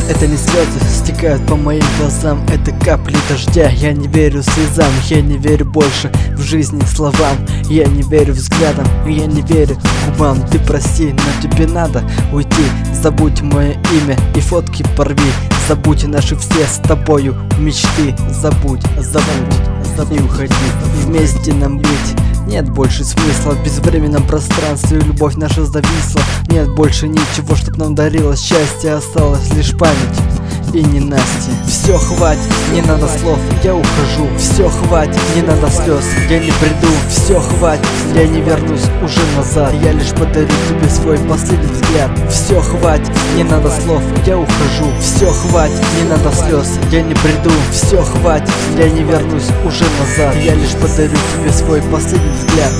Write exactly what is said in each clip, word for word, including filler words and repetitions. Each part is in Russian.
Это не слезы стекают по моим глазам, это капли дождя. Я не верю слезам, я не верю больше в жизни словам. Я не верю взглядам, я не верю губам. Ты прости, но тебе надо уйти. Забудь мое имя и фотки порви. Забудь наши все с тобою мечты. Забудь, забудь, забудь и уходи. Вместе нам быть нет больше смысла. В безвременном пространстве любовь наша зависла. Нет больше ничего, чтоб нам дарило счастье. Осталась лишь память и ненастье. Все, хватит, не надо слов, я ухожу. Все, хватит, не надо слез, я не приду. Все, хватит, я не вернусь уже назад. Я лишь подарю тебе свой последний взгляд. Все, хватит, не надо слов, я ухожу. Все, хватит, не надо слез, я не приду. Все, хватит, я не вернусь уже назад. Я лишь подарю тебе свой последний взгляд.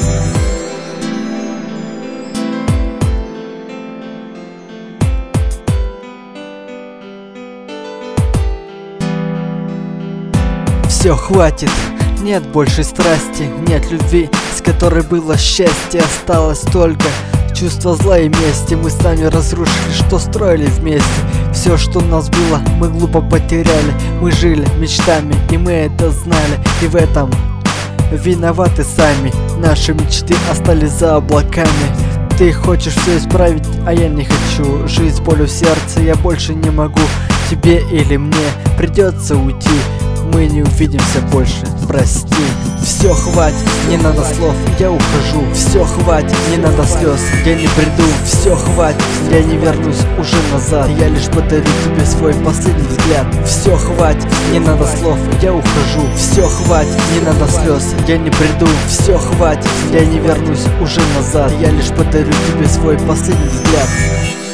Все, хватит, нет больше страсти, нет любви, с которой было счастье. Осталось только чувство зла и мести. Мы сами разрушили, что строили вместе. Все, что у нас было, мы глупо потеряли. Мы жили мечтами, и мы это знали. И в этом виноваты сами. Наши мечты остались за облаками. Ты хочешь все исправить, а я не хочу. Жизнь болью в сердце, я больше не могу. Тебе или мне придется уйти. Мы не увидимся больше, прости. Все, хватит, не надо слов, я ухожу. Все, хватит, не надо слез, я не приду. Все, хватит, я не вернусь уже назад. Я лишь подарю тебе свой последний взгляд. Все, хватит, не надо слов, я ухожу. Все, хватит, не надо слез, я не приду. Все, хватит, я не вернусь уже назад. Я лишь подарю тебе свой последний взгляд.